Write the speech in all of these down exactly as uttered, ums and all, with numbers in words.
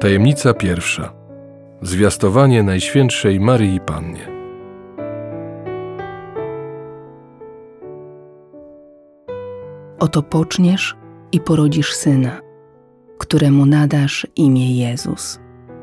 Tajemnica pierwsza. Zwiastowanie Najświętszej Maryi Pannie. Oto poczniesz i porodzisz syna, któremu nadasz imię Jezus.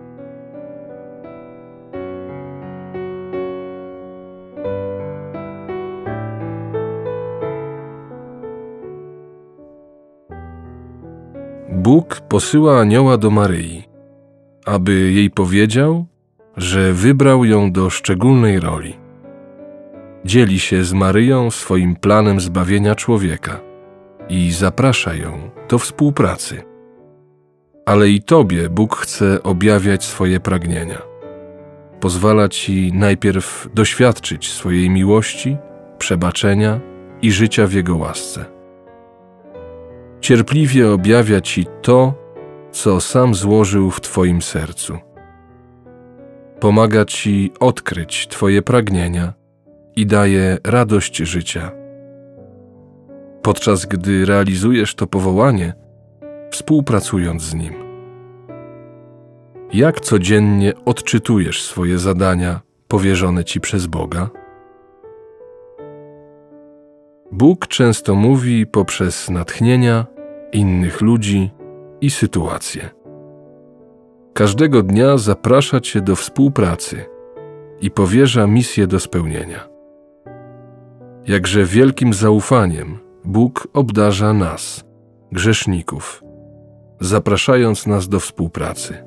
Bóg posyła anioła do Maryi, aby jej powiedział, że wybrał ją do szczególnej roli. Dzieli się z Maryją swoim planem zbawienia człowieka i zaprasza ją do współpracy. Ale i Tobie Bóg chce objawiać swoje pragnienia. Pozwala Ci najpierw doświadczyć swojej miłości, przebaczenia i życia w Jego łasce. Cierpliwie objawia Ci to, co sam złożył w Twoim sercu. Pomaga Ci odkryć Twoje pragnienia i daje radość życia. Podczas gdy realizujesz to powołanie, współpracując z Nim. Jak codziennie odczytujesz swoje zadania powierzone Ci przez Boga? Bóg często mówi poprzez natchnienia, innych ludzi i sytuacje. Każdego dnia zaprasza Cię do współpracy i powierza misję do spełnienia. Jakże wielkim zaufaniem Bóg obdarza nas, grzeszników, zapraszając nas do współpracy.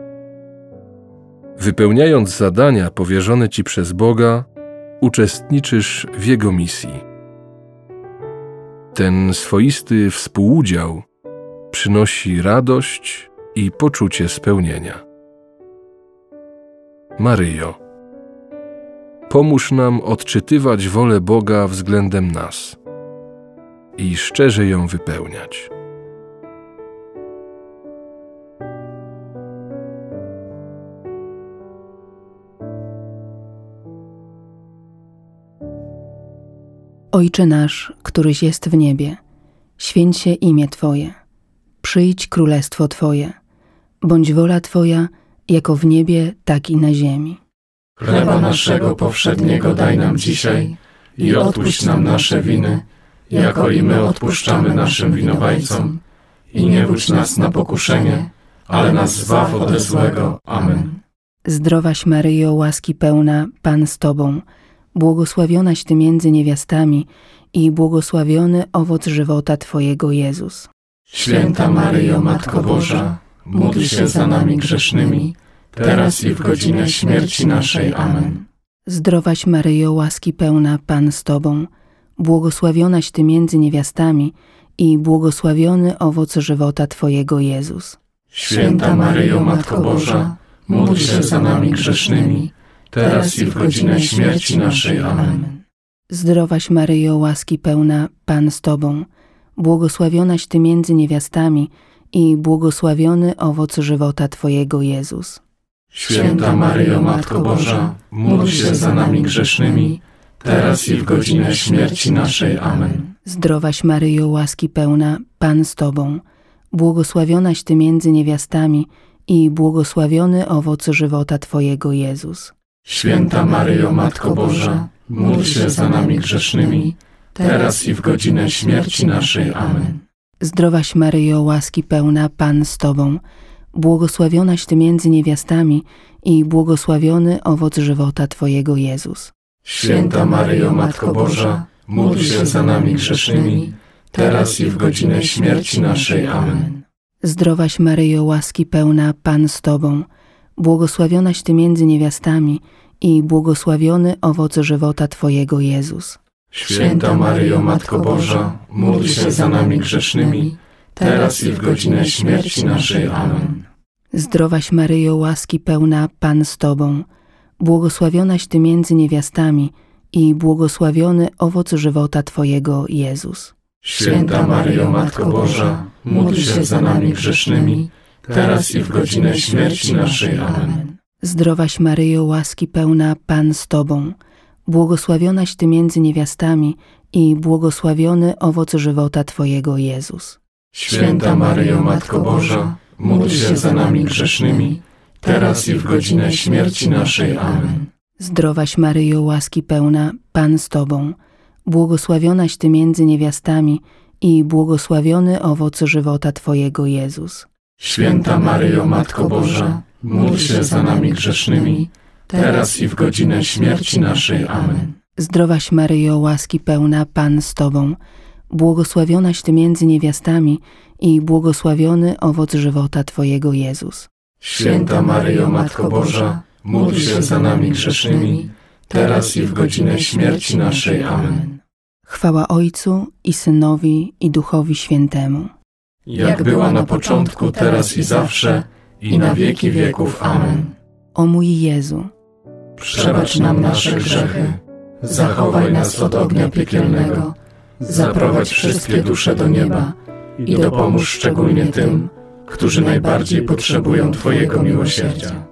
Wypełniając zadania powierzone Ci przez Boga, uczestniczysz w Jego misji. Ten swoisty współudział przynosi radość i poczucie spełnienia. Maryjo, pomóż nam odczytywać wolę Boga względem nas i szczerze ją wypełniać. Ojcze nasz, któryś jest w niebie, święć się imię Twoje, przyjdź królestwo Twoje, bądź wola Twoja, jako w niebie, tak i na ziemi. Chleba naszego powszedniego daj nam dzisiaj i odpuść nam nasze winy, jako i my odpuszczamy naszym winowajcom. I nie wódź nas na pokuszenie, ale nas zbaw ode złego. Amen. Zdrowaś Maryjo, łaski pełna, Pan z Tobą, błogosławionaś Ty między niewiastami i błogosławiony owoc żywota Twojego, Jezus. Święta Maryjo, Matko Boża, módl się za nami grzesznymi, teraz i w godzinę śmierci naszej. Amen. Zdrowaś Maryjo, łaski pełna, Pan z Tobą, błogosławionaś Ty między niewiastami i błogosławiony owoc żywota Twojego, Jezus. Święta Maryjo, Matko Boża, módl się za nami grzesznymi, teraz i w godzinę śmierci naszej. Amen. Zdrowaś Maryjo, łaski pełna, Pan z Tobą, błogosławionaś Ty między niewiastami i błogosławiony owoc żywota Twojego, Jezus. Święta Maryjo, Matko Boża, módl się za nami grzesznymi, teraz i w godzinę śmierci naszej. Amen. Zdrowaś Maryjo, łaski pełna, Pan z Tobą, błogosławionaś Ty między niewiastami i błogosławiony owoc żywota Twojego, Jezus. Święta Maryjo, Matko Boża, módl się za nami grzesznymi, teraz i w godzinę śmierci naszej. Amen. Zdrowaś Maryjo, łaski pełna, Pan z Tobą, błogosławionaś Ty między niewiastami i błogosławiony owoc żywota Twojego, Jezus. Święta Maryjo, Matko Boża, módl się za nami grzesznymi, teraz i w godzinę śmierci naszej. Amen. Zdrowaś Maryjo, łaski pełna, Pan z Tobą, błogosławionaś Ty między niewiastami i błogosławiony owoc żywota Twojego, Jezus. Święta Maryjo, Matko Boża, módl się za nami grzesznymi, teraz i w godzinę śmierci naszej. Amen. Zdrowaś Maryjo, łaski pełna, Pan z Tobą, błogosławionaś Ty między niewiastami i błogosławiony owoc żywota Twojego, Jezus. Święta Maryjo, Matko Boża, módl się za nami grzesznymi, teraz i w godzinę śmierci naszej. Amen. Zdrowaś Maryjo, łaski pełna, Pan z Tobą, błogosławionaś Ty między niewiastami i błogosławiony owoc żywota Twojego, Jezus. Święta Maryjo, Matko Boża, módl się za nami grzesznymi, teraz i w godzinę śmierci naszej. Amen. Zdrowaś Maryjo, łaski pełna, Pan z Tobą, błogosławionaś Ty między niewiastami i błogosławiony owoc żywota Twojego, Jezus. Święta Maryjo, Matko Boża, módl się za nami grzesznymi, teraz i w godzinę śmierci naszej. Amen. Zdrowaś Maryjo, łaski pełna, Pan z Tobą, błogosławionaś Ty między niewiastami i błogosławiony owoc żywota Twojego, Jezus. Święta Maryjo, Matko Boża, módl się za nami grzesznymi, teraz i w godzinę śmierci naszej. Amen. Chwała Ojcu i Synowi i Duchowi Świętemu. Jak była na początku, teraz i zawsze, i na wieki wieków. Amen. O mój Jezu, przebacz nam nasze grzechy, zachowaj nas od ognia piekielnego, zaprowadź wszystkie dusze do nieba i dopomóż szczególnie tym, którzy najbardziej potrzebują Twojego miłosierdzia.